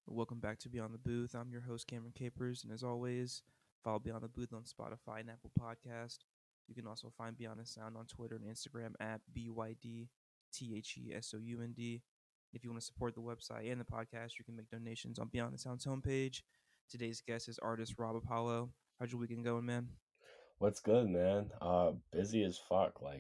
Welcome back to Beyond the Booth. I'm your host, Cameron Capers, and as always, follow Beyond the Booth on Spotify and Apple Podcast. You can also find Beyond the Sound on Twitter and Instagram at BYDTHESOUND. If you want to support the website and the podcast, you can make donations on Beyond the Sound's homepage. Today's guest is artist Rob Apollo. How's your weekend going, man? What's good, man? Busy as fuck, like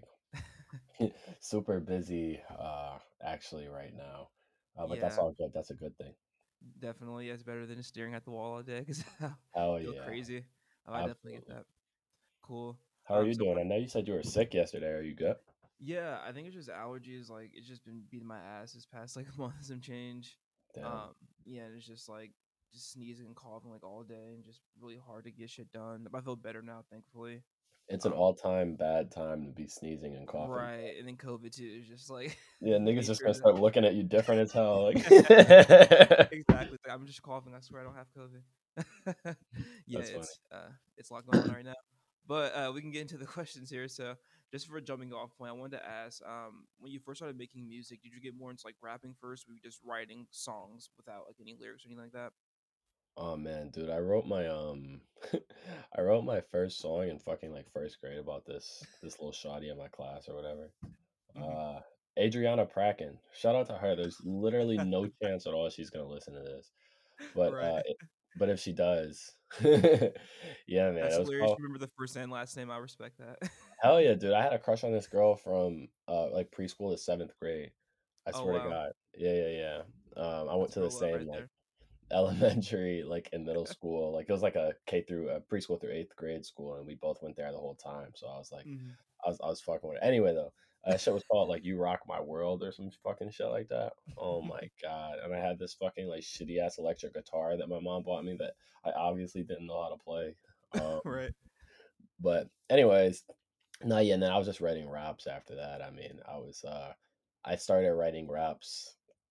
super busy actually right now. But that's Yeah, all good. That's a good thing. definitely. It's better than staring at the wall all day because I Hell go yeah. crazy. I definitely get Absolutely. that. Cool. How are you So doing? I know you said you were sick yesterday. Are you good? Yeah, I think it's just allergies. Like it's just been beating my ass this past like month and some change. Damn. Um, yeah, and it's just like just sneezing and coughing like all day and just really hard to get shit done. But I feel better now, thankfully. It's an Um, all-time bad time to be sneezing and coughing. right, and then COVID too is just like Yeah, niggas made just sure gonna to start looking at you different as hell. Like exactly. Like, I'm just coughing. I swear I don't have COVID. Yeah, That's funny. it's a lot going on right now. But we can get into the questions here. So just for a jumping off point, I wanted to ask, when you first started making music, did you get more into like rapping first, or were you just writing songs without like any lyrics or anything like that? Oh man, dude, I wrote my I wrote my first song in fucking like first grade about this little shoddy in my class or whatever. Hmm. Uh, Adriana Pracken. Shout out to her. There's literally no chance at all she's gonna listen to this, but Right. but if she does, yeah, man, That's it was hilarious. called. You remember the first and last name. I respect that. Hell yeah, dude! I had a crush on this girl from like preschool to seventh grade. I Oh swear to wow, God. Yeah, yeah, yeah. I went that's to the real love same right like there. elementary, like in middle school. Like it was like a K through preschool through eighth grade school, and we both went there the whole time. So I was like, Hmm. I was fucking with it. Anyway, though, that shit was called like "You Rock My World" or some fucking shit like that. Oh my god! And I had this fucking like shitty ass electric guitar that my mom bought me that I obviously didn't know how to play. Right. But anyways, no, yeah. And then I was just writing raps after that. I mean, I started writing raps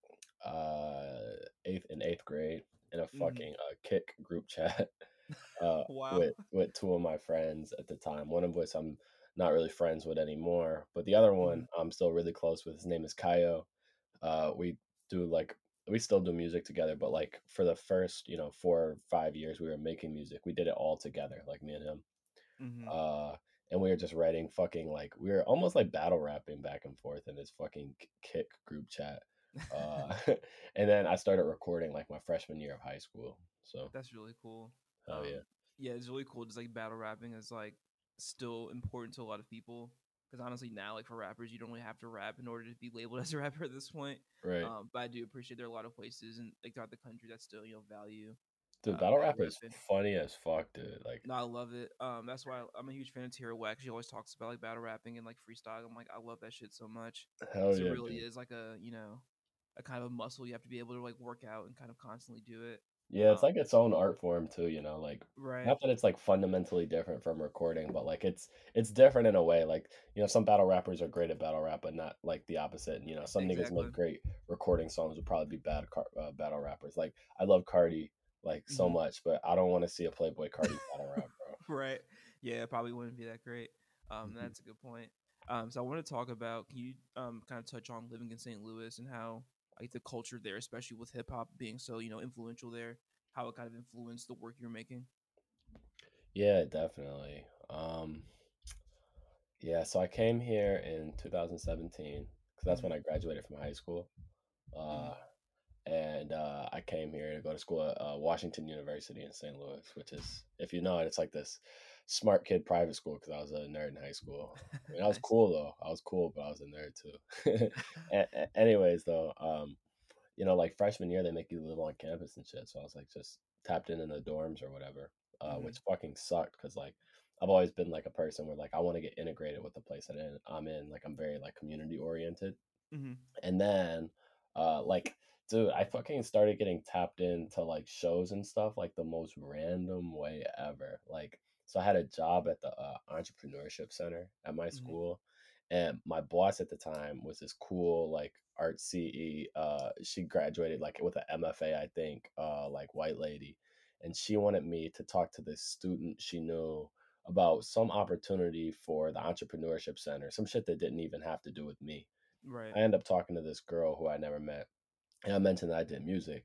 eighth grade in a Hmm. fucking kick group chat Wow. with two of my friends at the time. One of which I'm not really friends with anymore, but the other one Hmm. I'm still really close with. His name is Kaio. We do like we still do music together, but like for the first 4 or 5 years we were making music. We did it all together, like me and him. Hmm. Uh, and we were just writing fucking like we were almost like battle rapping back and forth in this fucking kick group chat. Uh, and then I started recording like my freshman year of high school. So That's really cool. hell yeah. Yeah, it's really cool. Just like battle rapping is like still important to a lot of people. Because honestly, now like for rappers, you don't really have to rap in order to be labeled as a rapper at this point. Right. But I do appreciate there are a lot of places and like throughout the country that still value Dude, battle battle rap is rapping. funny as fuck, dude. Like, No, I love it. That's why I'm a huge fan of Tierra Whack. She always talks about like battle rapping and like freestyle. I'm like, I love that shit so much hell because it yeah, really dude. is like a kind of a muscle you have to be able to like work out and kind of constantly do it. Yeah, it's Um, like its own art form too, like right. not that it's like fundamentally different from recording, but like it's different in a way. Like, some battle rappers are great at battle rap, but not like the opposite. And some niggas Exactly. make great recording songs would probably be bad battle rappers. Like I love Cardi like so Hmm. much, but I don't want to see a Playboy Cardi battle rap, Right. Yeah, it probably wouldn't be that great. bro. That's a good point. So I want to talk about, can you kind of touch on living in St. Louis and how like the culture there, especially with hip hop being so, influential there, how it kind of influenced the work you're making? Yeah, definitely. Yeah, so I came here in 2017 because that's Hmm. when I graduated from high school. Hmm. Uh, and I came here to go to school at Washington University in St. Louis, which is, if you know it, it's like this smart kid private school because I was a nerd in high school. I mean, I was Nice. cool though. I was cool, but I was a nerd too. Anyways, though, like freshman year, they make you live on campus and shit. So I was like just tapped in the dorms or whatever, Hmm. which fucking sucked because like I've always been like a person where like I want to get integrated with the place that I'm in. Like I'm very like community oriented. Hmm. And then, like, dude, I fucking started getting tapped into like shows and stuff like the most random way ever. Like, so I had a job at the entrepreneurship center at my Hmm. school, and my boss at the time was this cool like art CE. She graduated like with an MFA, I think, like white lady, and she wanted me to talk to this student she knew about some opportunity for the entrepreneurship center, some shit that didn't even have to do with me. Right. I end up talking to this girl who I never met, and I mentioned that I did music,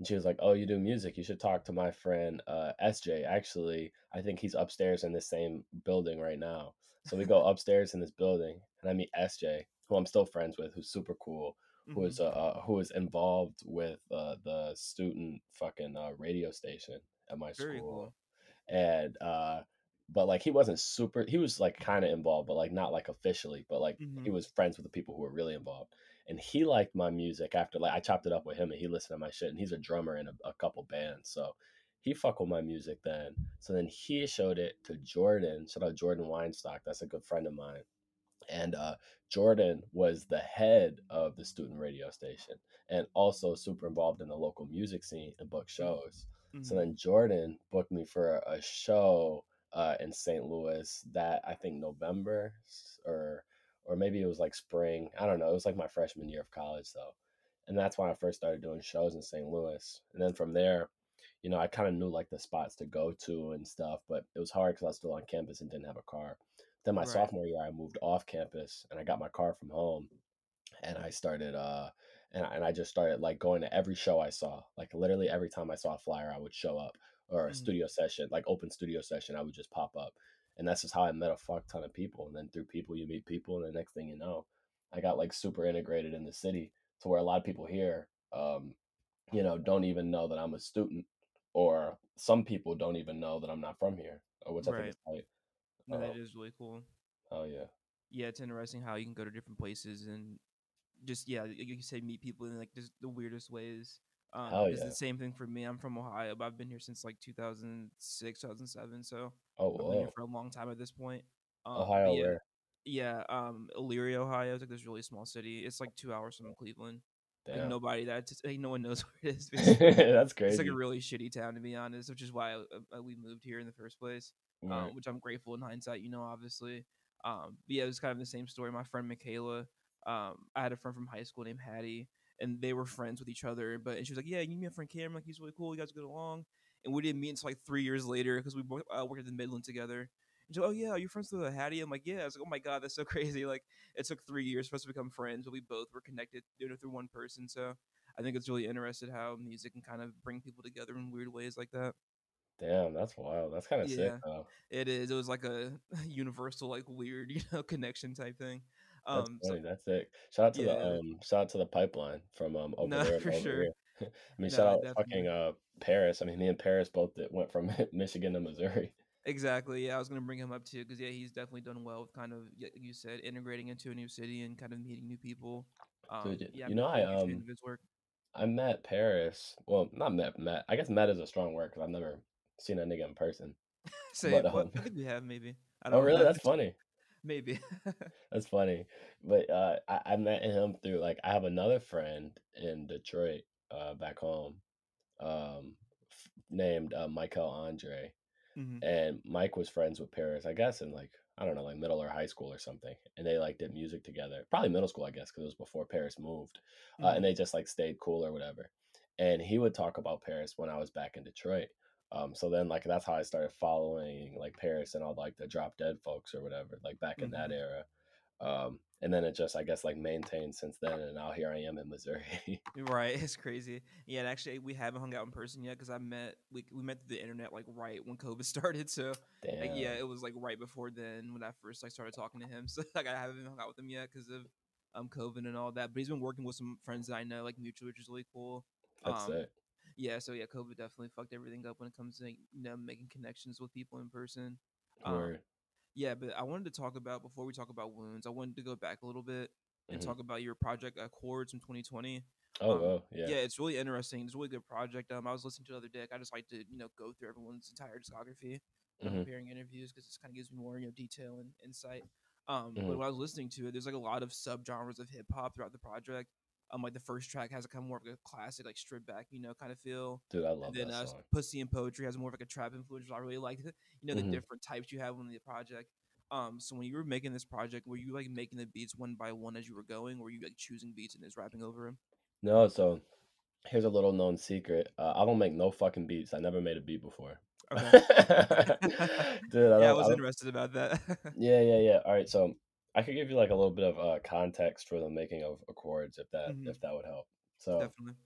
And she was like, "Oh, you do music? You should talk to my friend SJ. Actually, I think he's upstairs in the same building right now." So we go upstairs in this building, and I meet SJ, who I'm still friends with, who's super cool, Hmm. who is involved with the student fucking radio station at my Very cool. school. And but like he wasn't super, he was like kind of involved, but like not like officially, but like he Hmm. was friends with the people who were really involved. And he liked my music after, like, I chopped it up with him, and he listened to my shit, and he's a drummer in a couple bands, so he fuck with my music then. So then he showed it to Jordan. Shout out Jordan Weinstock, that's a good friend of mine. And Jordan was the head of the student radio station and also super involved in the local music scene and book shows. So Hmm. then Jordan booked me for a show in St. Louis that I think November or maybe it was like spring. I don't know. It was like my freshman year of college though. And that's when I first started doing shows in St. Louis. And then from there, I kind of knew like the spots to go to and stuff, but it was hard because I was still on campus and didn't have a car. Then my Right. sophomore year, I moved off campus and I got my car from home, and I started and I just started like going to every show I saw. Like literally every time I saw a flyer, I would show up, or a Hmm. studio session, like open studio session, I would just pop up. And that's just how I met a fuck ton of people. And then through people you meet people, and the next thing you know, I got like super integrated in the city to where a lot of people here don't even know that I'm a student, or some people don't even know that I'm not from here, which I think Right. is tight. No, that Um, is really cool. oh yeah, Yeah, it's interesting how you can go to different places and just yeah, like you say, meet people in like just the weirdest ways. hell Because the yeah. same thing for me. I'm from Ohio, but I've been here since like 2006, 2007. So Oh I've been here whoa, for a long time at this point. But Ohio, yeah, where? yeah. Elyria, Ohio is like this really small city. It's like 2 hours from Cleveland. Like Damn, nobody that like no one knows where it is basically. that's It's like a crazy. really shitty town to be honest, which is why we moved here in the first place. Right. Which I'm grateful in hindsight, obviously. But yeah, it was kind of the same story. My friend Michaela, I had a friend from high school named Hattie, and they were friends with each other. And she was like, "Yeah, you meet my friend Cameron. Like he's really cool. You guys get along." And we didn't meet until like 3 years later because we both worked at the Midland together. And she's like, "Oh yeah, are you friends with Hattie?" I'm like, "Yeah." I was like, "Oh my god, that's so crazy!" Like it took 3 years for us to become friends, but we both were connected, through one person. So I think it's really interesting how music can kind of bring people together in weird ways like that. Damn, that's wild. That's kind of sick Yeah, though. it is. It was like a universal, like weird, connection type thing. That's So funny. That's sick. Shout out to the yeah, shout out to the pipeline from over no, there and for over sure. here. I mean, shout No, out definitely. fucking Paris. I mean, me and Paris both went from Michigan to Missouri. Exactly. Yeah, I was gonna bring him up too because yeah, he's definitely done well with kind of like you said, integrating into a new city and kind of meeting new people. Dude, Yeah, you I'm know, a huge fan of his work. I met Paris. Well, not met. I guess met is a strong word because I've never seen a nigga in person. But Same. Well, I think we have maybe. I oh don't really? know. That's funny. Maybe. That's funny. But I met him through, like, I have another friend in Detroit, back home, named Michael Andre. Hmm. And Mike was friends with Paris, I guess, in like, I don't know, like middle or high school or something. And they like did music together, probably middle school, I guess, because it was before Paris moved. And Hmm. they just like stayed cool or whatever. And he would talk about Paris when I was back in Detroit. So then like that's how I started following like Paris and all like the Drop Dead folks or whatever, like back in that Hmm. era. And then it just, I guess, like maintained since then. And now here I am in Missouri. Right, it's crazy. Yeah, and actually, we haven't hung out in person yet because we met through the internet like right when COVID started. So like yeah, Damn, it was like right before then when I first like started talking to him. So like I haven't hung out with him yet because of COVID and all that. But he's been working with some friends that I know like mutually, which is really cool. that's Um, it. yeah, so yeah, COVID definitely fucked everything up when it comes to making connections with people in person. Um, Word. yeah, but I wanted to talk about before we talk about wounds. I wanted to go back a little bit and Hmm. talk about your project Chords from 2020. Oh, well, yeah. Yeah, it's really interesting. It's a really good project. I was listening to it the other day. I just like to go through everyone's entire discography when I'm Hmm. preparing interviews because it kind of gives me more detail and insight. Hmm. But when I was listening to it, there's like a lot of subgenres of hip hop throughout the project. Like the first track has a kind of more of a classic, like stripped back, kind of feel. Dude, I And love then that song. Pussy and Poetry has more of like a trap influence. Which I really like the Hmm. different types you have on the project. So when you were making this project, were you like making the beats one by one as you were going, or were you like choosing beats and just rapping over them? No, so here's a little known secret. I don't make no fucking beats. I never made a beat before. Okay. Dude, I Yeah, I don't. was interested about that. Yeah, yeah, yeah. All right, so I could give you like a little bit of context for the making of Accords, if that Hmm. if that would help. So, Definitely.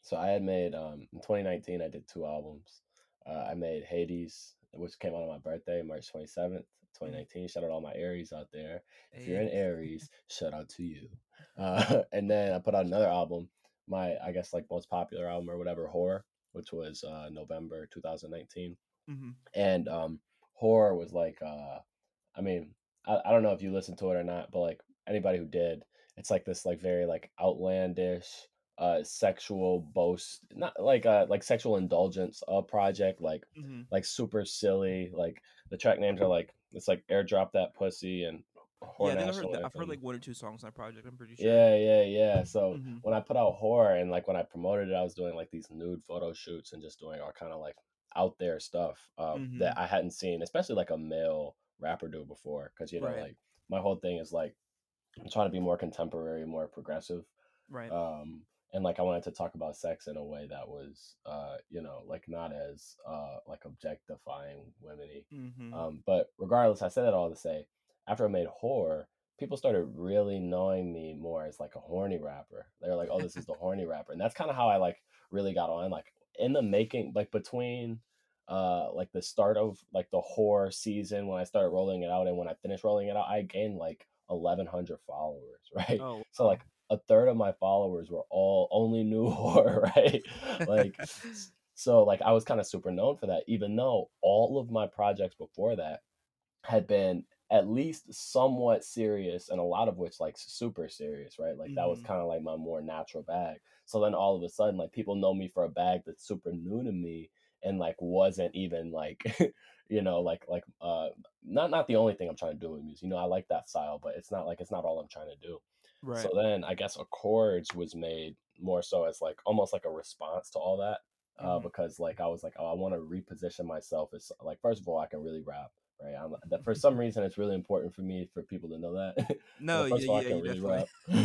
So I had made in 2019 I did two albums. I made Hades, which came out on my birthday, March 27th, Mm. 2019. Shout out all my Aries out there. If you're Hey. in Aries, shout out to you. And then I put out another album, my I guess like most popular album or whatever, Horror, which was November 2019. Hmm. And Horror was like I mean, I don't know if you listened to it or not, but like anybody who did, it's like this like very like outlandish sexual boast, not like sexual indulgence project, Hmm. like super silly. Like the track names are like it's like Airdrop That Pussy and Yeah, Whore I think I've heard National that. I've heard Anthem. like one or two songs on that project. I'm pretty sure. Yeah, yeah, yeah. So Hmm. when I put out Horror and like when I promoted it, I was doing like these nude photo shoots and just doing all kind of like out there stuff Hmm. that I hadn't seen, especially like a male rapper do before. Because Right. like my whole thing is like I'm trying to be more contemporary, more progressive, Right. um, and like I wanted to talk about sex in a way that was, like not as like objectifying womeny. Hmm. But regardless, I said that all to say, after I made Horror, people started really knowing me more as like a horny rapper. They were like, "Oh, this is the horny rapper," and that's kind of how I like really got on. Like in the making, like between like the start of like the horror season when I started rolling it out and when I finished rolling it out, I gained like 1,100 followers, right? Oh So wow. like a third of my followers were all only knew horror, right? Like so like I was kind of super known for that, even though all of my projects before that had been at least somewhat serious and a lot of which like super serious, right? Like that was Hmm. kind of like my more natural bag. So then all of a sudden like people know me for a bag that's super new to me and like wasn't even like not the only thing I'm trying to do with music. I like that style, but it's not like it's not all I'm trying to do. So Right. then I guess Accords was made more so as like almost like a response to all that. Hmm. Because like I was like, oh, I want to reposition myself as like first of all, I can really rap, right? That for some reason it's really important for me for people to know that. No. First Yeah. of all, I Yeah. can You really definitely. rap,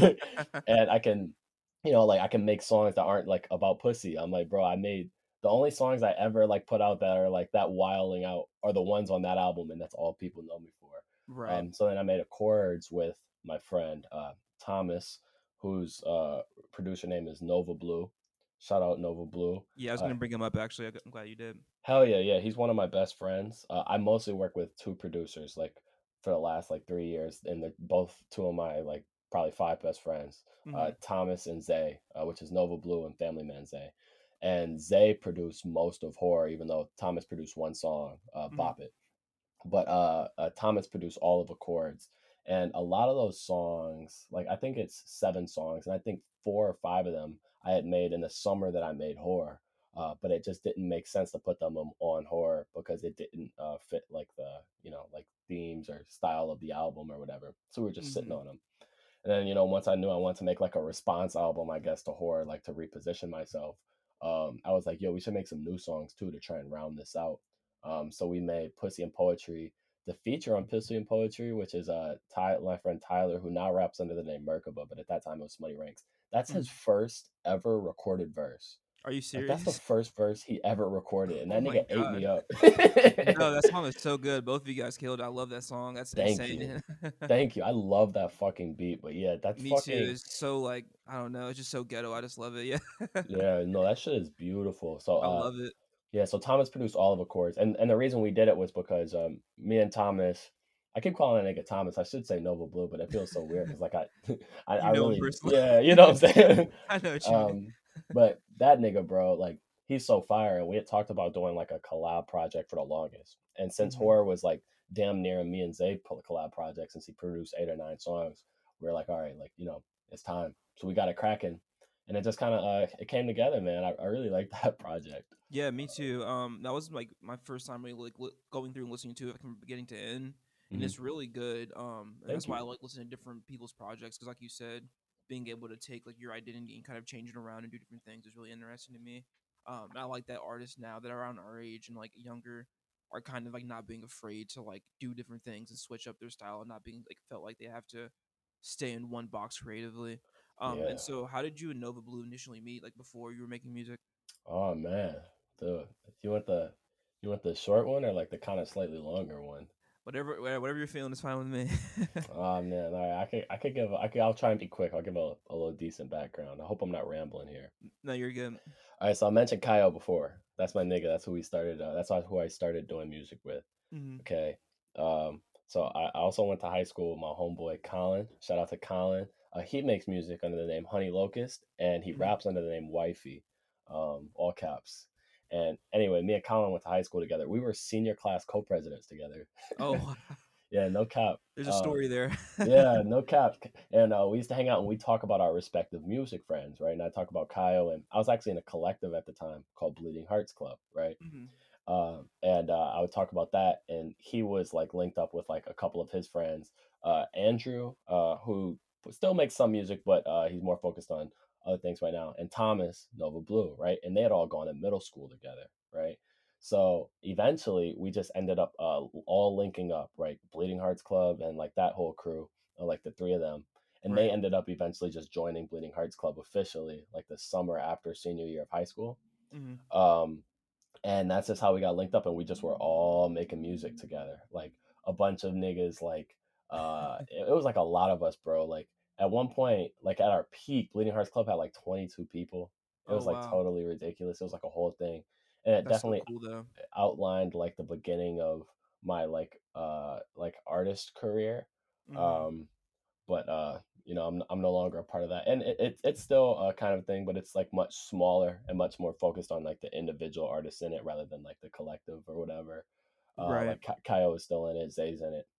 and I can, like I can make songs that aren't like about pussy. I'm like, bro, I made the only songs I ever like put out that are like that wilding out are the ones on that album, and that's all people know me for. Right. So then I made Accords with my friend Thomas, whose producer name is Nova Blue. Shout out Nova Blue. Yeah, I was Uh, gonna bring him up actually. I'm glad you did. Hell yeah, yeah. He's one of my best friends. I mostly work with two producers, like for the last like 3 years, and they're both two of my like probably five best friends, Hmm. Thomas and Zay, which is Nova Blue and Family Man Zay. And Zay produced most of Horror, even though Thomas produced one song, Hmm. Bop It. But Thomas produced all of Accords, and a lot of those songs, like I think it's 7 songs, and I think 4 or 5 of them I had made in the summer that I made Horror. But it just didn't make sense to put them on Horror because it didn't fit like the like themes or style of the album or whatever. So we were just sitting Hmm. on them. And then, once I knew I wanted to make like a response album, I guess, to Horror, like to reposition myself, I was like, yo, we should make some new songs too to try and round this out. So we made Pussy and Poetry, the feature on Pussy and Poetry, which is my friend Tyler, who now raps under the name Merkaba, but at that time it was Smutty Ranks. That's his Hmm. first ever recorded verse. Are you Like that's the serious? first verse he ever recorded, and Oh that my nigga ate me god. up. No, that song is so good. Both of you guys killed. I love that song. That's Thank you. insane. Thank you. I love that fucking beat. But yeah, that's Me too. fucking It's so like I don't know. It's just so ghetto. I just love it. Yeah. yeah, no, that shit is beautiful. So I love it. yeah, so Thomas produced all of the chords. And the reason we did it was because me and Thomas, I keep calling that nigga Thomas. I should say Nova Blue, but it feels so weird because like I I You know him really personally. yeah, you know what I'm saying? I know what you mean. um but that nigga, bro, like he's so fire, and we had talked about doing like a collab project for the longest. And since Hmm. Horror was like damn near a me and Zay collab project since he produced 8 or 9 songs, we are like, all right, like, it's time. So we got it cracking. And it just kind of it came together, man. I really like that project. Yeah, me too. That was like my first time really like going through and listening to it from beginning to end, and Hmm. it's really good. And Thank that's why you. I like listening to different people's projects because, like you said, being able to take like your identity and kind of change it around and do different things is really interesting to me. And I like that artists now that are around our age and like younger are kind of like not being afraid to like do different things and switch up their style and not being like felt like they have to stay in one box creatively. And Yeah. so how did you and Nova Blue initially meet? Like before you were making music? Oh man, dude, you want the short one or like the kind of slightly longer one? Whatever you're feeling is fine with me. Oh man, all right. I'll try and be quick. I'll give a little decent background. I hope I'm not rambling here. No, you're good. All right, so I mentioned Kyle before. That's my nigga. That's who we started. Who I started doing music with. Hmm. Okay. So I also went to high school with my homeboy Colin. Shout out to Colin. He makes music under the name Honey Locust, and he Hmm. raps under the name Wifey, all caps. And anyway, me and Colin went to high school together. We were senior class co-presidents together. Oh, Yeah, no cap. there's a story there. Yeah, no cap. And we used to hang out and we talk about our respective music friends, right? And I talk about Kyle, and I was actually in a collective at the time called Bleeding Hearts Club, right? Hmm. And I would talk about that, and he was like linked up with like a couple of his friends, Andrew, who still makes some music, but he's more focused on other things right now, and Thomas Nova Blue, right? And they had all gone to middle school together, right? So eventually, we just ended up all linking up, right? Bleeding Hearts Club and like that whole crew, like the three of them, and they Right. ended up eventually just joining Bleeding Hearts Club officially, like the summer after senior year of high school. Hmm. Um, and that's just how we got linked up, and we just were all making music together, like a bunch of niggas. Like it was like a lot of us, bro. Like at one point, like at our peak, Bleeding Hearts Club had like 22 people. It Oh was like wow, totally ridiculous. It was like a whole thing, and it that's so definitely cool though. outlined like the beginning of my like artist career. Hmm. um but I'm no longer a part of that, and it's still a kind of thing, but it's like much smaller and much more focused on like the individual artists in it rather than like the collective or whatever. Right. Like Kyo is still in it, Zay's in it.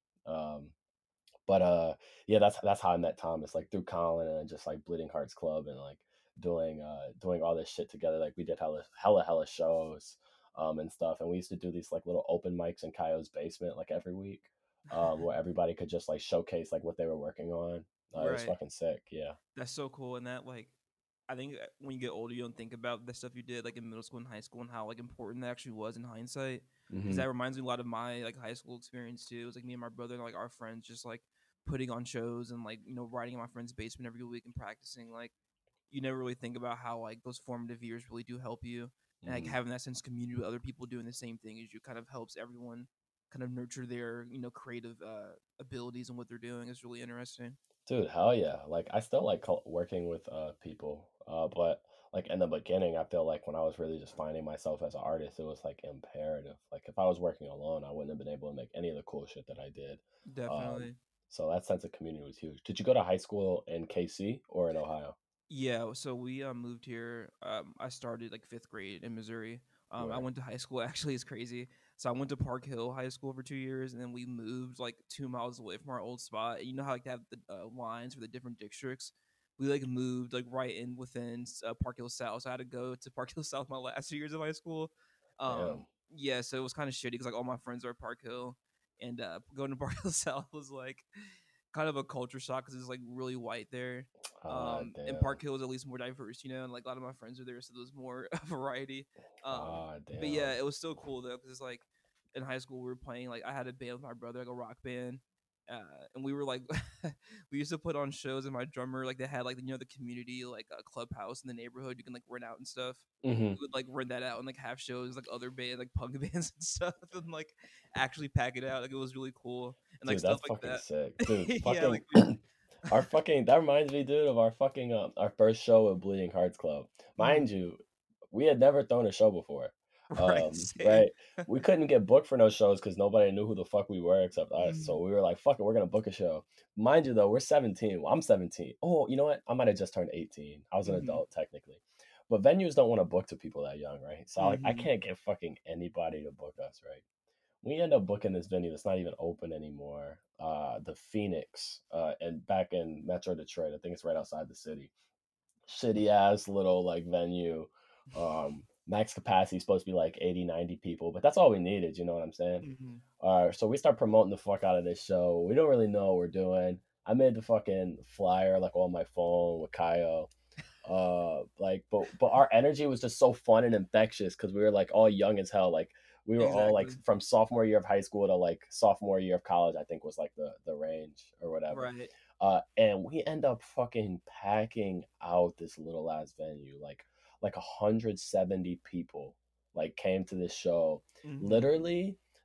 Um but yeah, that's how I met Thomas, like through Colin and just like Bleeding Hearts Club, and like doing all this shit together. Like we did hella shows and stuff, and we used to do these like little open mics in Kyo's basement like every week, where everybody could just like showcase like what they were working on. It was Right. fucking sick. Yeah. That's so cool, and that like I think when you get older, you don't think about the stuff you did like in middle school and high school and how like important that actually was in hindsight. Because Hmm. that reminds me a lot of my like high school experience too. It was like me and my brother and like our friends just like putting on shows and like riding in my friend's basement every week and practicing. Like you never really think about how like those formative years really do help you, and like Hmm. having that sense of community with other people doing the same thing as you kind of helps everyone kind of nurture their creative abilities and what they're doing is really interesting. Dude, hell yeah. Like I still like working with people. But like in the beginning, I feel like when I was really just finding myself as an artist, it was like imperative. Like if I was working alone, I wouldn't have been able to make any of the cool shit that I did. Um, Definitely. so that sense of community was huge. Did you go to high school in KC or in Ohio? Yeah, so we moved here. I started like fifth grade in Missouri. I Where? went to high school. Actually, it's crazy. So I went to Park Hill High School for 2 years, and then we moved like 2 miles away from our old spot. You know how like they have the lines for the different districts. We like moved like right in within Park Hill South. So I had to go to Park Hill South my last 2 years of high school. Damn. Yeah, so it was kind of shitty because like all my friends are at Park Hill, and going to Park Hill South was like kind of a culture shock because it's like really white there. Ah, And damn. Park Hill is at least more diverse, and like a lot of my friends are there, so there's more variety. Ah, But yeah, damn. it was still cool though because it's like in high school we were playing like I had a band with my brother, like a rock band. And we were like, we used to put on shows, and my drummer like they had like the community like a clubhouse in the neighborhood you can like rent out and stuff. Hmm. We would like rent that out and like have shows like other band like punk bands and stuff, and like actually pack it out. Like it was really cool and like Dude, stuff that's like fucking that. sick. Dude, Yeah, like fucking our fucking that reminds me, dude, of our first show at Bleeding Hearts Club. mhm. Mind you, we had never thrown a show before. Right, same. Right? We couldn't get booked for no shows because nobody knew who the fuck we were except us. So Mhm, we were like, fuck it, we're gonna book a show. Mind you though, we're 17. Well, I'm 17. Oh, you know what? I might have just turned 18. I was an mhm, adult technically. But venues don't want to book to people that young, right? So I mhm, can't get fucking anybody to book us, right? We end up booking this venue that's not even open anymore. The Phoenix, and back in Metro Detroit. I think it's right outside the city. Shitty ass little like venue. Max capacity is supposed to be like 80, 90 people, but that's all we needed. You know what I'm saying? mhm. So we start promoting the fuck out of this show. We don't really know what we're doing. I made the fucking flyer like on my phone with Kyle. But our energy was just so fun and infectious because we were like all young as hell. Like we were all like Exactly. from sophomore year of high school to like sophomore year of college, I think was like the range or whatever. Right. And we end up fucking packing out this little ass venue. Like 170 people like came to this show. Mhm. Literally,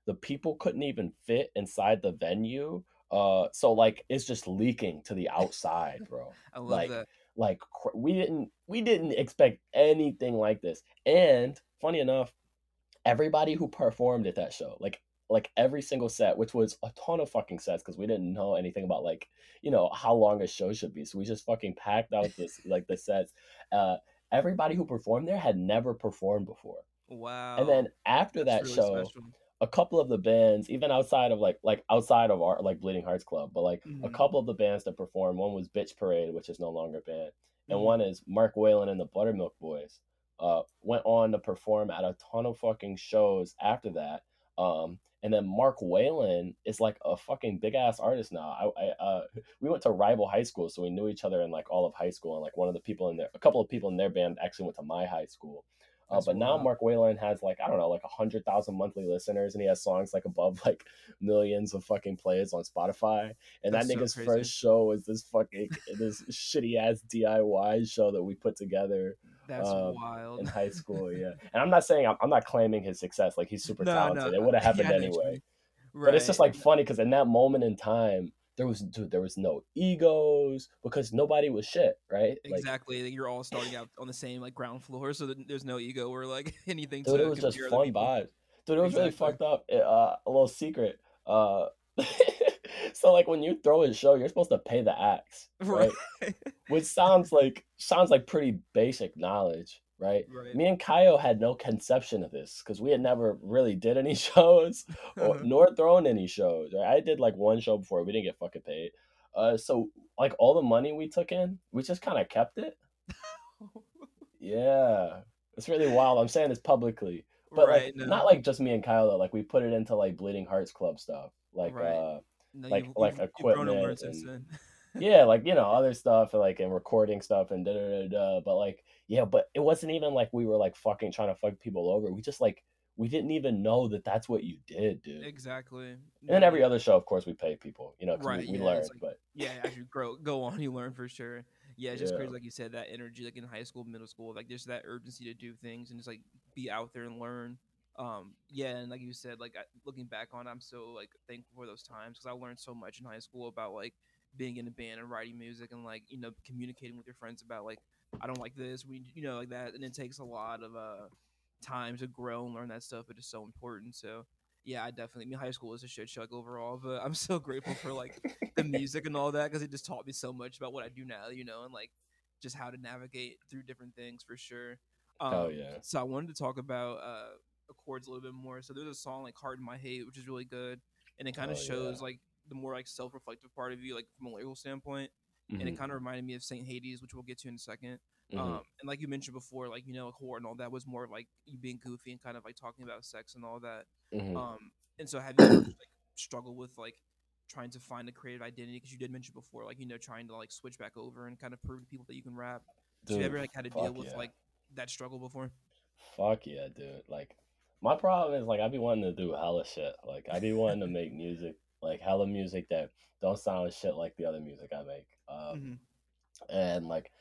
the people couldn't even fit inside the venue. So like it's just leaking to the outside, bro. I love Like that. we didn't expect anything like this. And funny enough, everybody who performed at that show, like every single set, which was a ton of fucking sets because we didn't know anything about like how long a show should be, so we just fucking packed out this like the sets. Uh, Everybody who performed there had never performed before, and then Wow, after that's that really show, special. a couple of the bands, even outside of like outside of our like Bleeding Hearts Club, but like a Mhm, couple of the bands that performed, one was Bitch Parade, which is no longer a band, and one mhm. is Mark Whalen and the Buttermilk Boys. Went on to perform at a ton of fucking shows after that. And then Mark Whalen is like a fucking big ass artist now. We went to rival high school, so we knew each other in like all of high school, and like one of the people in there, a couple of people in their band actually went to my high school. That's But now wild. Mark Whalen has like I don't know like 100,000 monthly listeners, and he has songs like above like millions of fucking plays on Spotify. And that That's so nigga's crazy. first show was this shitty ass DIY show that we put together That's um, wild. in high school. Yeah, and I'm not saying I'm not claiming his success. Like he's super No, no, talented. It would have yeah, happened I know what you anyway. mean. But it's just Right, like funny because in that moment in time, there was no egos because nobody was shit, right? Like exactly, like, you're all starting out on the same, like, ground floor, so there's no ego or, like, anything dude, it to was just compare other fun people. vibes. Dude, it was really Exactly. fucked up. A little secret. So like when you throw a show, you're supposed to pay the acts, Right. right? Which sounds like pretty basic knowledge, right? Right. Me and Kaio had no conception of this because we had never really did any shows or nor thrown any shows. Right? I did like one show before. We didn't get fucking paid. So like all the money we took in, we just kind of kept it. Yeah, it's really wild. I'm saying this publicly, but like Right, no. not like just me and Kyle though. Like we put it into like Bleeding Hearts Club stuff, Right. No, like you've you've grown and equipment learned since and then. yeah, like other stuff and like and recording stuff and da da da da. But like yeah, but it wasn't even like we were like fucking trying to fuck people over. We just like we didn't even know that that's what you did, dude. Exactly. And then No, every yeah. other show, of course, we pay people, because we Right, we yeah, it's learned. like But yeah, as you go on, you learn for sure. Yeah, it's just yeah, crazy, like you said, that energy, like in high school, middle school, like there's that urgency to do things and just like be out there and learn. Yeah, and like you said, like looking back on, it, I'm so like thankful for those times because I learned so much in high school about like being in a band and writing music and like communicating with your friends about like I don't like this, we like that, and it takes a lot of time to grow and learn that stuff, but it's so important. So yeah, I definitely. I mean, high school was a shit show overall, but I'm so grateful for like the music and all that because it just taught me so much about what I do now, and like just how to navigate through different things for sure. hell yeah, So I wanted to talk about chords a little bit more. So there's a song like "Hard in My Hate," which is really good, and it kind of hell yeah. shows like the more like self-reflective part of you, like from a lyrical standpoint. And it Hmm. kind of reminded me of Saint Hades, which we'll get to in a second. Hmm. And like you mentioned before, like like horror and all that was more like you being goofy and kind of like talking about sex and all that. Hmm. And so have you ever like struggled with like trying to find a creative identity? Because you did mention before, like trying to like switch back over and kind of prove to people that you can rap. So you Dude, ever like had to deal fuck with yeah. like that struggle before? Fuck yeah, dude. Like, my problem is like I be wanting to do hella shit. Like, I be wanting to make music, like hella music that don't sound shit like the other music I make. Hmm. And like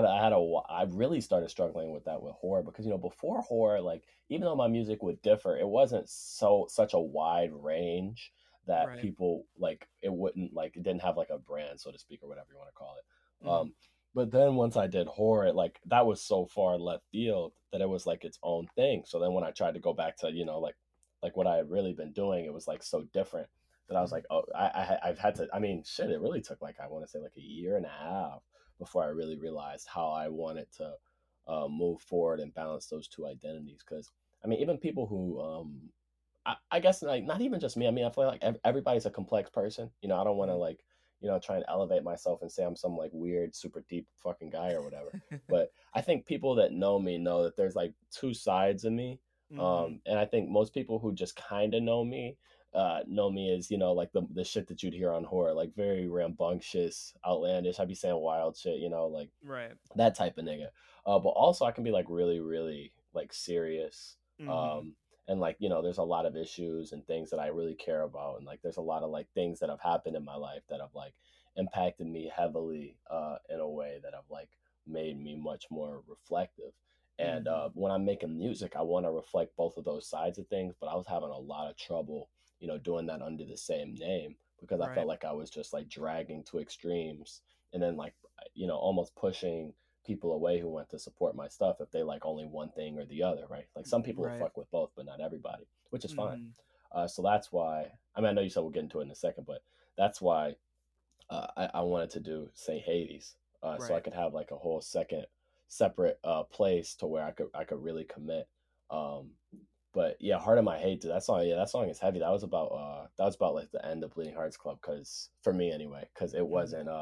I really started struggling with that with horror because before horror, like even though my music would differ, it wasn't such a wide range that Right. people like it wouldn't like it didn't have like a brand, so to speak, or whatever you want to call it. Hmm. But then once I did horror, like that was so far left field that it was like its own thing. So then when I tried to go back to like what I had really been doing, it was like so different that I was Hmm. like, oh, I've had to. I mean, shit, it really took like I want to say like a year and a half before I really realized how I wanted to move forward and balance those two identities. Because I mean, even people who I guess like not even just me. I mean, I feel like everybody's a complex person. I don't want to Hmm. like try and elevate myself and say I'm some like weird, super deep fucking guy or whatever. But I think people that know me know that there's like two sides of me. Hmm. And I think most people who just kind of know me as like the shit that you'd hear on horror, like very rambunctious, outlandish. I'd be saying wild shit, like Right. that type of nigga. But also I can be like really, really like serious. Hmm. Um, and like there's a lot of issues and things that I really care about, and like there's a lot of like things that have happened in my life that have like impacted me heavily in a way that have like made me much more reflective. And Mm-hmm. when I'm making music, I want to reflect both of those sides of things. But I was having a lot of trouble, doing that under the same name because I felt Right. like I was just like dragging to extremes and then like, almost pushing people away who went to support my stuff if they like only one thing or the other, right? Like some people will Right. fuck with both, but not everybody, which is fine. Mm-hmm. So that's why, I mean, I know you said we'll get into it in a second, but that's why I wanted to do St. Hades, so I Right. could have like a whole second separate place to where I could really commit. Um, but yeah, Heart of My Hate, dude, that song, yeah, that song is heavy. That was about like the end of Bleeding Hearts Club, because for me anyway, because it Mm-hmm. wasn't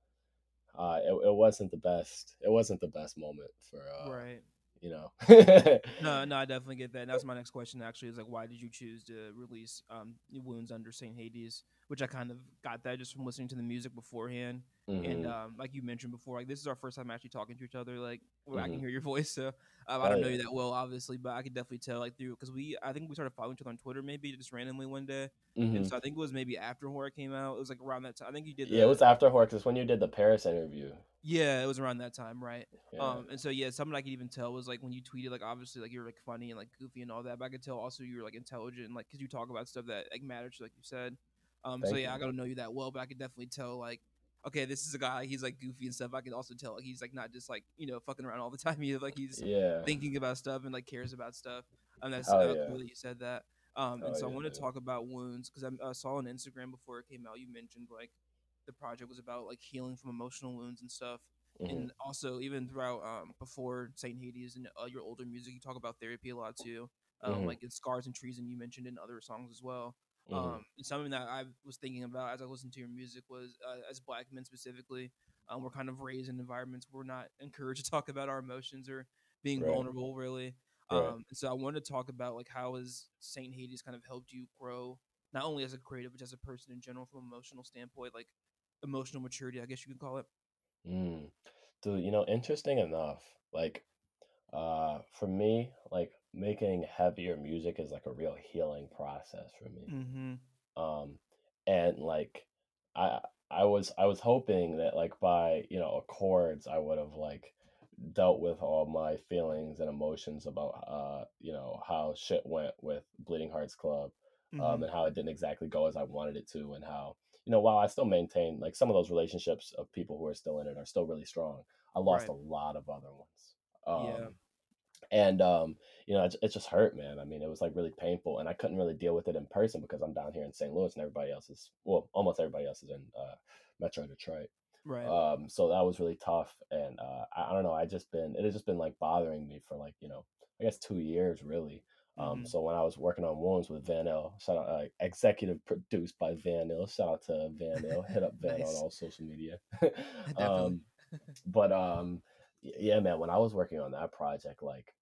it wasn't the best. It wasn't the best moment for Right. you know. No, no, I definitely get that. And that's my next question. Actually, is like, why did you choose to release "Wounds" under Saint Hades? Which I kind of got that just from listening to the music beforehand. And Hmm. like you mentioned before, like this is our first time actually talking to each other. Like, where I can Hmm. hear your voice. So I Hell don't know yeah. you that well, obviously, but I could definitely tell like through because I think we started following each other on Twitter maybe just randomly one day. And Hmm. so I think it was maybe after horror came out. It was like around that time. I think you did Yeah, it the was after Horror, 'cause when you did the Paris interview. yeah, it was around that time, right? Yeah. And so yeah, something I could even tell was like when you tweeted, like obviously like you're like funny and like goofy and all that, but I could tell also you're like intelligent, like because you talk about stuff that like matters, like you said. So Thank you, yeah, I man. gotta know you that well, but I could definitely tell like, okay, this is a guy. He's like goofy and stuff. I can also tell like, he's like not just like fucking around all the time. Either like he's Yeah. thinking about stuff and like cares about stuff. And that's Hell yeah. cool that you said that. And Hell so I yeah, want to dude. talk about wounds because I saw on Instagram before it came out. You mentioned like the project was about like healing from emotional wounds and stuff. Hmm. And also even throughout before Saint Hades and your older music, you talk about therapy a lot too. Hmm. Like in Scars and Treason, you mentioned in other songs as well. Hmm. And something that I was thinking about as I listened to your music was as black men specifically, we're kind of raised in environments where we're not encouraged to talk about our emotions or being Right. vulnerable really. Right. And so I wanted to talk about like how has Saint Hades kind of helped you grow not only as a creative but as a person in general from an emotional standpoint, like emotional maturity, I guess you could call it. Mm. Dude, interesting enough, like, for me, like making heavier music is like a real healing process for me. Mm-hmm. Um, and like, I I was hoping that like by chords I would have like dealt with all my feelings and emotions about how shit went with Bleeding Hearts Club, Mm-hmm. and how it didn't exactly go as I wanted it to, and how while I still maintain like some of those relationships of people who are still in it are still really strong, I lost Right. a lot of other ones. Yeah. And it just hurt, man. I mean, it was like really painful, and I couldn't really deal with it in person because I'm down here in St. Louis and everybody else is, well, almost everybody else is in Metro Detroit. Right. So that was really tough, and I don't know. It has just been like bothering me for like I guess 2 years really. Mm-hmm. So when I was working on Wounds with Van L, shout out, executive produced by Van L. Shout out to Van L. Hit up Van on Nice. all social media. Definitely. um, but yeah, man. When I was working on that project, like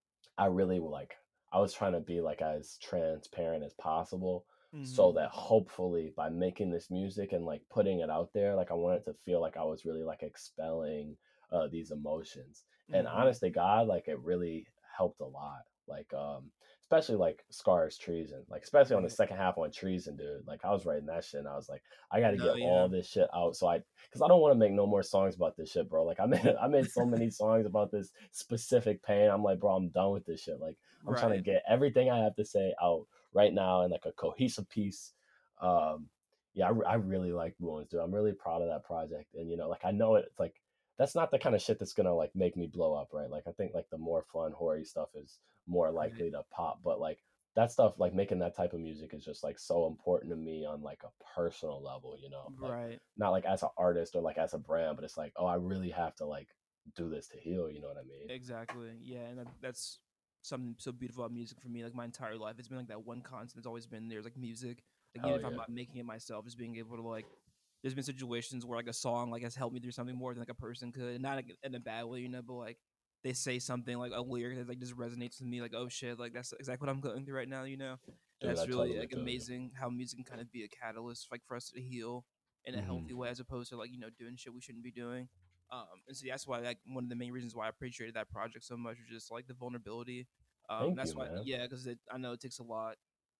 I really like I was trying to be like as transparent as possible so Mm-hmm. that hopefully by making this music and like putting it out there, like I wanted to feel like I was really like expelling these emotions. And Mm-hmm. honestly, God, like it really helped a lot. Like especially like Scars Treason, like especially on the Right. second half on Treason, dude. Like I was writing that shit and I was like, I got to get No, all yeah. this shit out so I because I don't want to make no more songs about this shit, bro. Like I made so many songs about this specific pain. I'm like, bro, I'm done with this shit. Like I'm trying to Right. get everything I have to say out right now in like a cohesive piece. Um, yeah, I really like Wounds, dude. I'm really proud of that project, and like I know it's like that's not the kind of shit that's gonna like make me blow up, right? Like I think like the more fun horror stuff is more Right. likely to pop, but like that stuff, like making that type of music is just like so important to me on like a personal level, like Right. not like as an artist or like as a brand, but it's like, oh, I really have to like do this to heal, you know what I mean? Exactly. Yeah, and that's something so beautiful about music for me. Like my entire life, it's been like that one constant that's always been there. Like music. Like even Hell if I'm yeah. not making it myself, just being able to like. There's been situations where like a song like has helped me through something more than like a person could, not like, in a bad way, but like they say something like a lyric that like just resonates with me. Like oh shit, like that's exactly what I'm going through right now. And Dude, I that's really totally like feel you. amazing how music can kind of be a catalyst like for us to heal in a Hmm. healthy way as opposed to like doing shit we shouldn't be doing. And so that's why like one of the main reasons why I appreciated that project so much was just like the vulnerability. Thank you, That's why man. yeah, because I know it takes a lot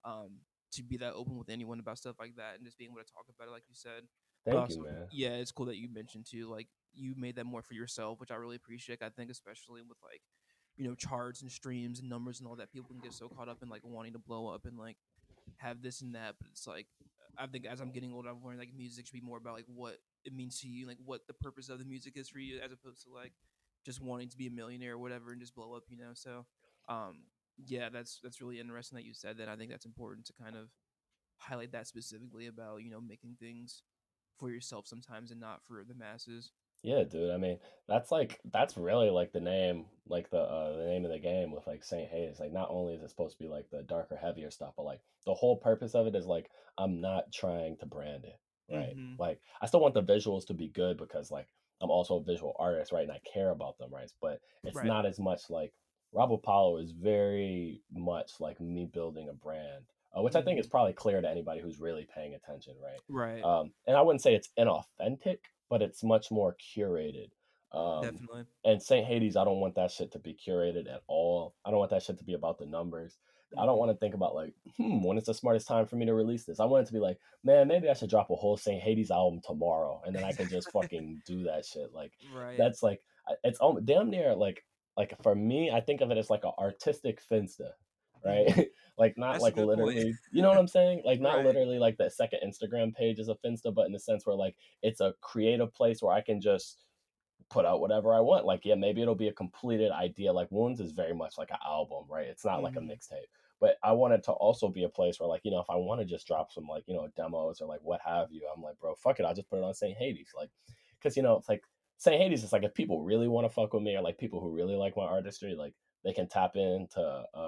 to be that open with anyone about stuff like that and just being able to talk about it like you said. But Thank you, also man. yeah, it's cool that you mentioned too like you made that more for yourself, which I really appreciate. I think especially with like charts and streams and numbers and all that. People can get so caught up in like wanting to blow up and like have this and that, but it's like I think as I'm getting older, I've learned like music should be more about like what it means to you, like what the purpose of the music is for you, as opposed to like just wanting to be a millionaire or whatever and just blow up, So, um, yeah, that's really interesting that you said that. I think that's important to kind of highlight that specifically about making things for yourself sometimes and not for the masses. Yeah, dude. I mean, that's really like the name, like the name of the game with like Saint Hayes. Like, not only is it supposed to be like the darker, heavier stuff, but like the whole purpose of it is like I'm not trying to brand it, right? Mm-hmm. Like, I still want the visuals to be good because like I'm also a visual artist, right? And I care about them, right? But it's Right. not as much like Rob Apollo is very much like me building a brand, which I think Mm-hmm. is probably clear to anybody who's really paying attention, right? Right. And I wouldn't say it's inauthentic, but it's much more curated. Um, Definitely. and Saint Hades, I don't want that shit to be curated at all. I don't want that shit to be about the numbers. I don't Mm-hmm. want to think about like, when is the smartest time for me to release this? I want it to be like, man, maybe I should drop a whole Saint Hades album tomorrow, and then I can just fucking do that shit. Like, Right. that's like, it's damn near like for me, I think of it as like an artistic finsta, right? Mm-hmm. Like, not That's a like good point. literally, you know what I'm saying? Like, not Right. literally like the second Instagram page is a finsta, but in the sense where like it's a creative place where I can just put out whatever I want. Like, yeah, maybe it'll be a completed idea. Like, Wounds is very much like an album, right? It's not like a Mm-hmm. mixtape. But I want it to also be a place where, like, if I want to just drop some, like, demos or like what have you, I'm like, bro, fuck it. I'll just put it on St. Hades. Like, because, it's like St. Hades is like, if people really want to fuck with me or like people who really like my artistry, like, they can tap into,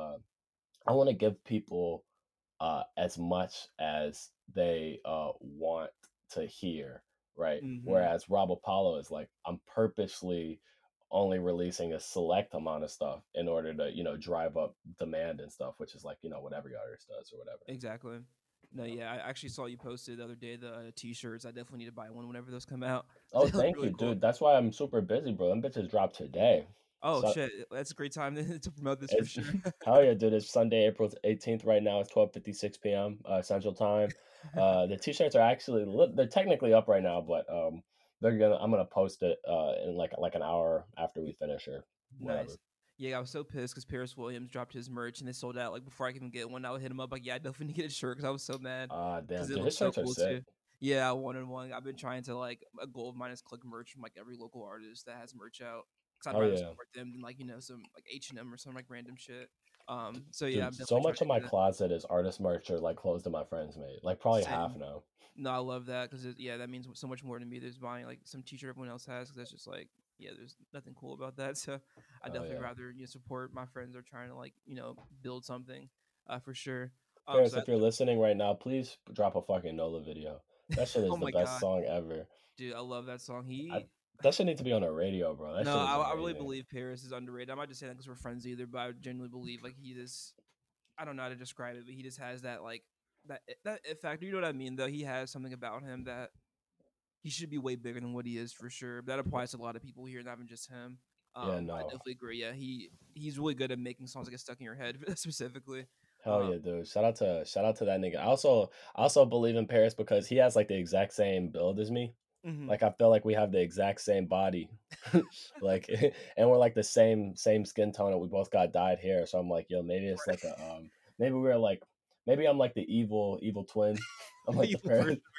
I want to give people as much as they want to hear, right? Mm-hmm. Whereas Rob Apollo is like, I'm purposely only releasing a select amount of stuff in order to, drive up demand and stuff, which is like, what every artist does or whatever. Exactly. No, Yeah. yeah, I actually saw you posted the other day the t-shirts. I definitely need to buy one whenever those come out because Oh, they look thank really you, cool. dude. That's why I'm super busy, bro. Them bitches dropped today. Oh So shit, that's a great time to promote this for it's sure. hell yeah, dude. It's Sunday, April 18th right now. It's 12:56 p.m. Central Time. The t-shirts are actually they're technically up right now, but I'm gonna post it in like an hour after we finish or Nice. whatever. Yeah, I was so pissed because Paris Williams dropped his merch and they sold out like before I could even get one. I would hit him up like, yeah, I definitely need to get a shirt because I was so mad Damn, because it dude, looks his so shirts are cool sick. too. Yeah, I wanted one. I've been trying to like a goal of mine is click merch from like every local artist that has merch out because I'd Hell rather yeah. support them than like some like H&M or some like random shit. So yeah, Dude, I'm so definitely trying much of to my get that. closet is artist merch or like clothes that my friends made. Like probably half Same. now. No, I love that because yeah, that means so much more to me. There's buying like some t-shirt everyone else has because that's just like yeah, there's nothing cool about that. So I Oh definitely yeah. rather support my friends that are trying to like build something for sure. Paris, So if that's you're listening right now, please drop a fucking Nola video. That shit oh is the my best god, song ever. dude, I love that song. I, He that shit needs to be on the radio, bro. That no, shit is I really amazing. believe Paris is underrated. I'm not just saying that because we're friends either, but I genuinely believe like he just I don't know how to describe it, but he just has that like that it factor. You know what I mean? Though he has something about him that he should be way bigger than what he is for sure. That applies to a lot of people here, not even just him. Yeah, I no. definitely agree. Yeah, he's really good at making songs that get stuck in your head specifically. Hell Um, yeah, dude. Shout out to that nigga. I also believe in Paris because he has like the exact same build as me. mhm. Like, I feel like we have the exact same body. Like, and we're like the same skin tone and we both got dyed hair. So I'm like, yo, maybe it's like a maybe we're like maybe I'm like the evil twin. I'm like the Evil twin. parent.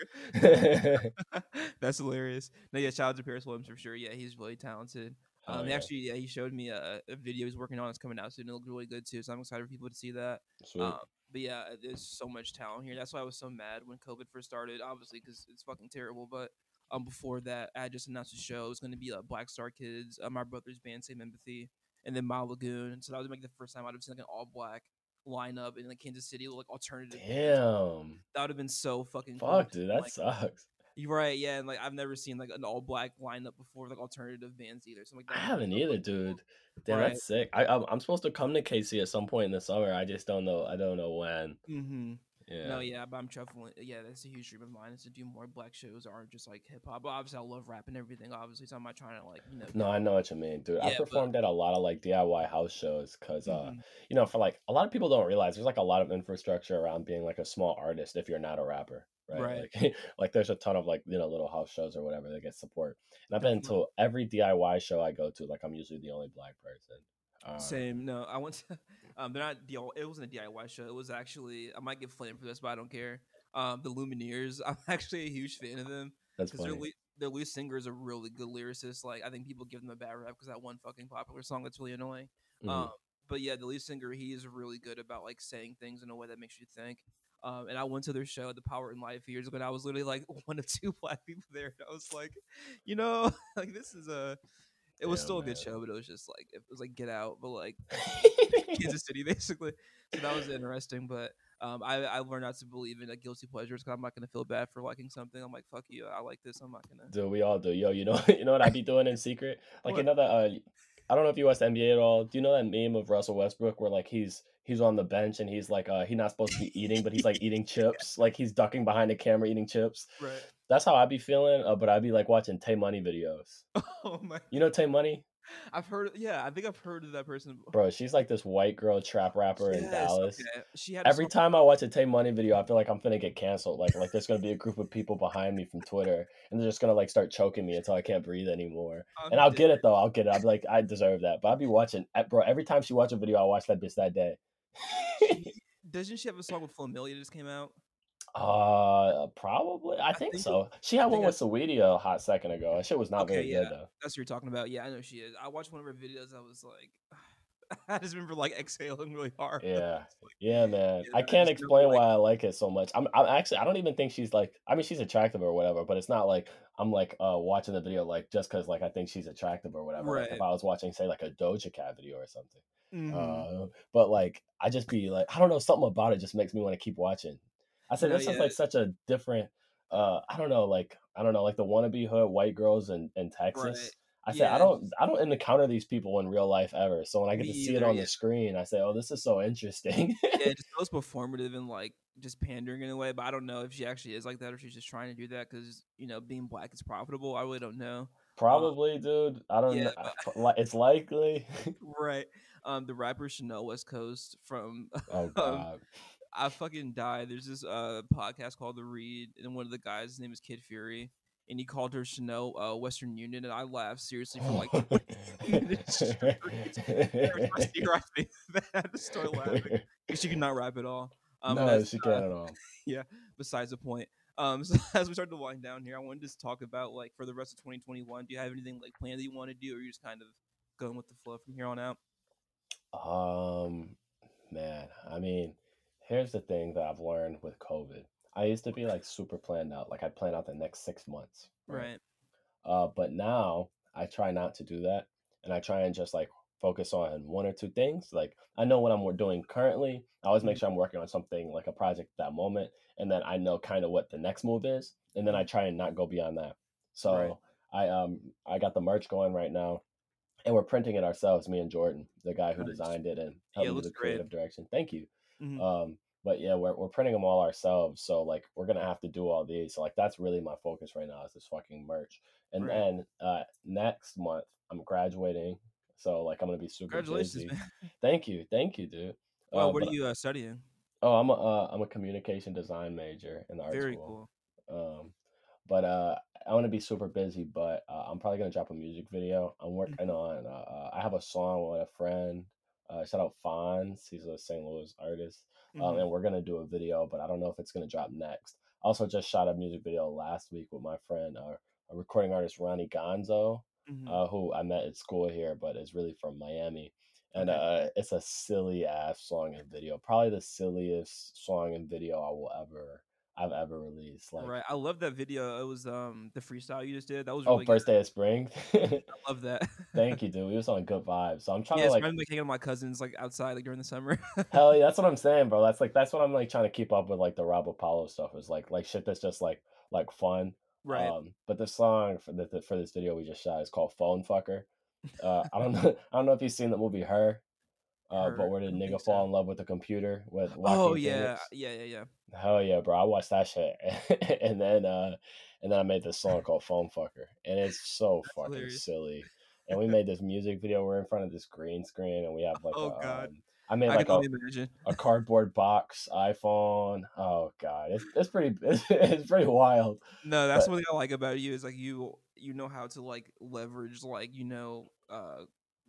That's hilarious. No, yeah, shout out to Paris Williams for sure. Yeah, he's really talented. Hell He yeah. actually, yeah, he showed me a video he's working on. It's coming out soon. It looks really good too. So I'm excited for people to see that. Um, Sweet. but yeah, there's so much talent here. That's why I was so mad when COVID first started. Obviously, because it's fucking terrible. But before that, I just announced a show. It was going to be Black Star Kids, my brother's band, Same Empathy, and then Mile Lagoon. So that was like the first time I'd have seen like an all black lineup in like Kansas City, with, like alternative bands. Damn. That would have been so fucking cool. Fuck, To dude, see, that like sucks. you're right, yeah, and like I've never seen like an all black lineup before, like alternative bands either. So like I that would have been haven't so either, fucking cool. dude. Damn, Right. that's sick. I'm supposed to come to KC at some point in the summer. I just don't know. I don't know when. Mm-hmm. No, Yeah. yeah, but I'm definitely yeah, that's a huge dream of mine is to do more black shows that aren't just like hip hop. But obviously I love rap and everything, obviously, so I'm not trying to like, No, get I know what you mean, dude. I yeah, but performed at a lot of like DIY house shows because, mm-hmm. for like a lot of people don't realize there's like a lot of infrastructure around being like a small artist if you're not a rapper, right? Right. Like, like there's a ton of like little house shows or whatever that get support. And I've been Definitely. to every DIY show I go to. Like, I'm usually the only black person. Same. No, I went to. They're not. It wasn't a DIY show. It was actually. I might get flamed for this, but I don't care. The Lumineers. I'm actually a huge fan of them That's because funny. their lead singer is a really good lyricist. Like I think people give them a bad rap because that one fucking popular song that's really annoying. Um, Hmm. but yeah, the lead singer he is really good about like saying things in a way that makes you think. And I went to their show at the Power in Life years ago, and I was literally like one of two black people there. And I was like, like this is a it was Yeah, still a good man. show, but it was just like it was like Get Out, but like Kansas City basically. So that was interesting. But I learned not to believe in guilty pleasures because I'm not gonna feel bad for liking something. I'm like fuck you, I like this. I'm not gonna. Dude, we all do. Yo, you know, you know what I be doing in secret? Like What? another, I don't know if you watch the NBA at all. Do you know that meme of Russell Westbrook where like he's on the bench and he's like, he's not supposed to be eating, but he's like eating chips, like he's ducking behind the camera eating chips. Right. That's how I be feeling. But I be like watching Tay Money videos. Oh my You know Tay Money? I've heard. Yeah, I think I've heard of that person before. Bro, she's like this white girl trap rapper in Yes. Dallas. Okay. She had a Every song. time I watch a Tay Money video, I feel like I'm finna get canceled. Like there's gonna be a group of people behind me from Twitter, and they're just gonna like start choking me until I can't breathe anymore. And I'm I'll dead. get it though. I'll get it. I'll be like, I deserve that. But I'll be watching, bro. Every time she watch a video, I watch that bitch that day. She doesn't she have a song with Flamelia that just came out? Probably. I I think think. so. She had I one think I. with Saweetie a hot second ago. That shit was not Okay, very yeah, good though. that's what you're talking about. Yeah, I know she is. I watched one of her videos. I was like, I just remember like exhaling really hard. Yeah. It's like, Yeah, man. yeah, I I can't just know explain like why I like it so much. I'm actually I don't even think she's like I mean she's attractive or whatever, but it's not like I'm like watching the video like just cuz like I think she's attractive or whatever. Like if right. I was watching say like a Doja Cat video or something. Hmm. But like I just be like I don't know something about it just makes me want to keep watching. I said No, this is yeah, like such a different I don't know like the wannabe hood white girls in right. Texas. I said Yeah, I don't encounter these people in real life ever. So when I get me to see it either. on Yeah, the screen, I say, "Oh, this is so interesting." yeah, it just feels performative and like just pandering in a way. But I don't know if she actually is like that or she's just trying to do that because being black is profitable. I really don't know. Uh, Probably, dude. I don't yeah, know. It's likely. right. The rapper Chanel West Coast from Oh um, God. I fucking died. There's this podcast called The Read, and one of the guys, his name is Kid Fury, and he called her Chanel Western Union, and I laughed seriously for like 20 minutes straight. Every time I see her, I think that I just start laughing because she could not rap at all. But No, that's she can't at all. yeah. Besides the point. So as we start to wind down here, I wanted to just talk about like for the rest of 2021. Do you have anything like planned that you want to do, or you just kind of going with the flow from here on out? Um, man, I mean, here's the thing that I've learned with COVID. I used to be like super planned out. Like I'd plan out the next 6 months, right? Right. But now I try not to do that, and I try and just like focus on one or two things. Like I know what I'm doing currently. I always make Mhm. sure I'm working on something like a project at that moment, and then I know kind of what the next move is, and then I Mhm. try and not go beyond that. Right. So I got the merch going right now, and we're printing it ourselves. Me and Jordan, the guy who Nice. designed it and Yeah, helped it me with looks the great. creative direction. Thank you. Mhm. But yeah, we're printing them all ourselves. So like we're gonna have to do all these. So like that's really my focus right now is this fucking merch. And Right. then next month I'm graduating, so like I'm gonna be super Congratulations, busy. man. Thank you, dude. Well, what are But you studying? I'm a communication design major in the art Very school. cool. Um, but I want to be super busy. But I'm probably gonna drop a music video. I'm working Mhm. on. I have a song with a friend. Shout out Fonz. He's a St. Louis artist, Mhm. and we're gonna do a video. But I don't know if it's gonna drop next. I also just shot a music video last week with my friend, a recording artist Ronnie Gonzo, Mhm. who I met at school here, but is really from Miami. And Okay. it's a silly ass song and video. Probably the silliest song and video I've ever released. Like, Right. I love that video. It was the freestyle you just did. That was oh, really good. first day of spring. I love that. Thank you, dude. We was on good vibes. So I'm trying Yeah, to it's like, random like hanging with my cousins like outside like during the summer. hell yeah, that's what I'm saying, bro. That's what I'm like trying to keep up with like the Rob Apollo stuff is like shit that's just like fun. Right. But the song for this video we just shot is called Phone Fucker. I don't know I don't know if you've seen the movie Her, but Her. where I did don't think nigga so. fall in love with the computer with Oh Joaquin yeah. Phoenix? Yeah, yeah, yeah. Hell yeah, bro. I watched that shit. and then I made this song called Phone Fucker. And it's so That's fucking hilarious. silly. And we made this music video. We're in front of this green screen and we have like Oh god. I made I can like only imagine. a cardboard box iPhone. Oh god. It's pretty it's pretty wild. No, that's But one thing I like about you is like you know how to like leverage like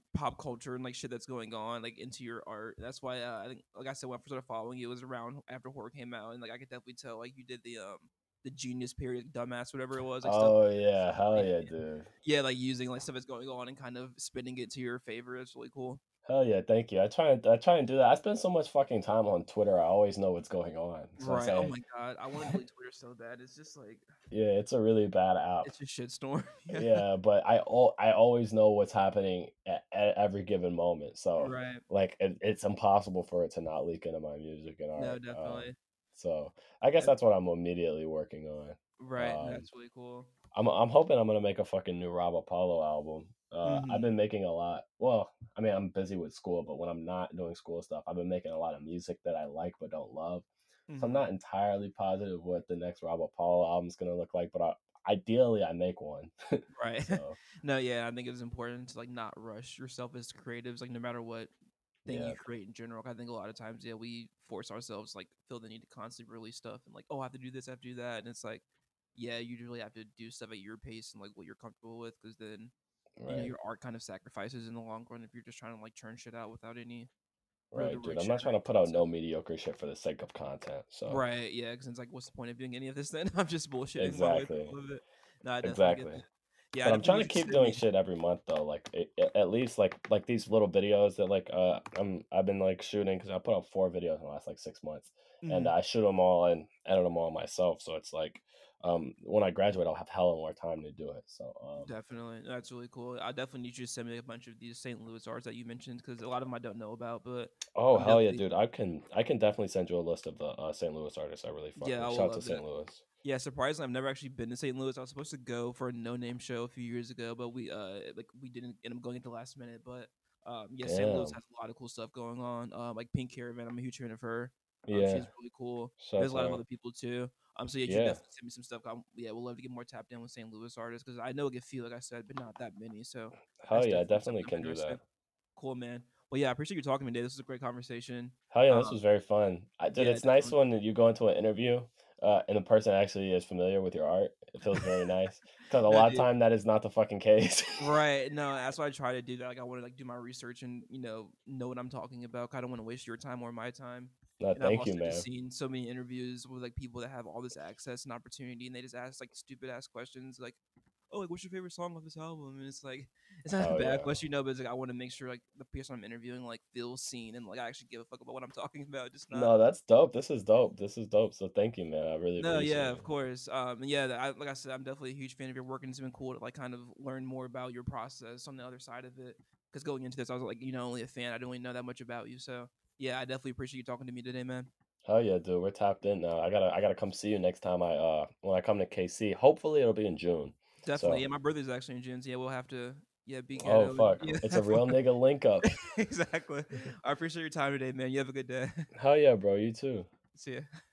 pop culture and like shit that's going on like into your art. That's why I think, like I said, when I first started following you, it was around after horror came out, and like I could definitely tell like you did the genius period, dumbass, whatever it was, like stuff Oh like that. yeah, So hell like, yeah, dude. yeah, like using like stuff that's going on and kind of spinning it to your favor. It's really cool. Hell yeah, thank you. I try and do that. I spend so much fucking time on Twitter. I always know what's going on. So I Right. Oh say, my god, I want to delete Twitter so bad. It's just like yeah, it's a really bad app. it's a shitstorm. Yeah. Yeah, but I always know what's happening at every given moment. So Right. like it's impossible for it to not leak into my music and No, art. definitely. So I guess That's that's what I'm immediately working on. right. That's really cool. I'm hoping I'm gonna make a fucking new Rob Apollo album. I've Mhm. been making a lot. Well, I mean, I'm busy with school, but when I'm not doing school stuff, I've been making a lot of music that I like but don't love. So I'm Mhm. not entirely positive what the next Rob Apollo album's gonna look like, but ideally, I make one. Right. So No, yeah, I think it's important to like not rush yourself as creatives, like no matter what thing you yeah, create in general. I think a lot of times, yeah, we force ourselves like feel the need to constantly release stuff and like, oh, I have to do this, I have to do that, and it's like, yeah, you really have to do stuff at your pace and like what you're comfortable with, because then right, your art kind of sacrifices in the long run if you're just trying to like churn shit out without any real right, dude. I'm direction not or trying to put anything. out So no mediocre shit for the sake of content. So right, yeah, because it's like, what's the point of doing any of this then? I'm just bullshitting my way through exactly, all of it. No, I definitely get exactly. that. Yeah, I But I'm definitely trying need to you to keep send doing me. shit every month though. Like at least like these little videos that like I've been like shooting because I put out 4 videos in the last like 6 months, and Mhm. I shoot them all and edit them all myself. So it's like when I graduate, I'll have hella more time to do it. So Definitely. That's really cool. I definitely need you to send me a bunch of these St. Louis arts that you mentioned because a lot of them I don't know about, but oh I'm hell yeah, definitely, dude! I can definitely send you a list of the St. Louis artists I really fuck yeah, I with. will Shout out to love St. that. Louis. Yeah, surprisingly, I've never actually been to St. Louis. I was supposed to go for a no name show a few years ago, but we didn't end up going at the last minute. But yeah, St. Louis Damn. has a lot of cool stuff going on. Like Pink Caravan, I'm a huge fan of her. Yeah. She's really cool. Shout out There's a to lot of her. other people too. So yeah, you should Yeah. definitely send me some stuff. Yeah, we'll love to get more tapped in with St. Louis artists because I know it can feel like I said, but not that many. So Hell that's yeah, I definitely definitely something I'm can do interested in. that. Cool, man. Well, yeah, I appreciate you talking to me today. This was a great conversation. Hell yeah, this Um, was very fun. Dude, yeah, it's nice definitely. when you go into an interview, and the person actually is familiar with your art. It feels very nice because a No, lot of dude. time that is not the fucking case. Right. No, that's why I try to do that. Like I want to like do my research and know what I'm talking about. I don't want to waste your time or my time. No, And I've thank you, also just man. seen so many interviews with like people that have all this access and opportunity, and they just ask like stupid ass questions like, "Oh, like what's your favorite song of this album?" And it's like it's not a Hell bad yeah. question, but it's like I want to make sure like the person I'm interviewing like feels seen and like I actually give a fuck about what I'm talking about. Just not. No, that's dope. This is dope. This is dope. So thank you, man. I really No, yeah, appreciate of it. course. Yeah, like I said, I'm definitely a huge fan of your work, and it's been cool to like kind of learn more about your process on the other side of it. Because going into this, I was like, only a fan. I didn't really know that much about you. So yeah, I definitely appreciate you talking to me today, man. Hell yeah, dude. We're tapped in now. I gotta come see you next time I when I come to KC. Hopefully it'll be in June. Definitely. So Yeah, my birthday's actually in June. So yeah, we'll have to be oh ghetto and fuck. yeah, It's a have fun. real nigga link up. Exactly. I appreciate your time today, man. You have a good day. Hell yeah, bro. You too. See ya.